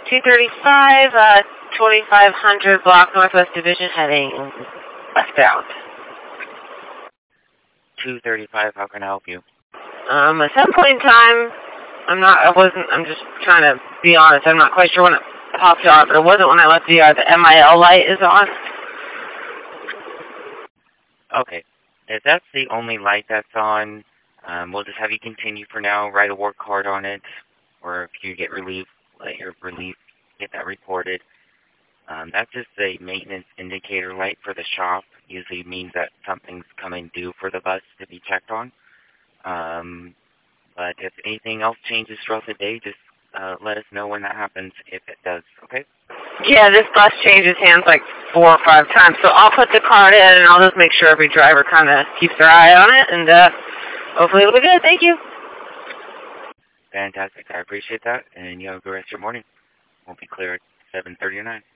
235, 2500 block Northwest Division heading westbound. 235, how can I help you? At some point in time, I'm just trying to be honest, I'm not quite sure when it popped on, but it wasn't when I left the MIL light is on. Okay. If that's the only light that's on, we'll just have you continue for now, write a work card on it, or if you get relief, let your relief get that reported. That's just a maintenance indicator light for the shop. Usually means that something's coming due for the bus to be checked on. But if anything else changes throughout the day, just let us know when that happens, if it does, okay? Yeah, this bus changes hands like 4 or 5 times, so I'll put the card in and I'll just make sure every driver kind of keeps their eye on it, and hopefully it'll be good. Thank you. Fantastic. I appreciate that, and you have a good rest of your morning. Won't be clear at 7:30 or 9.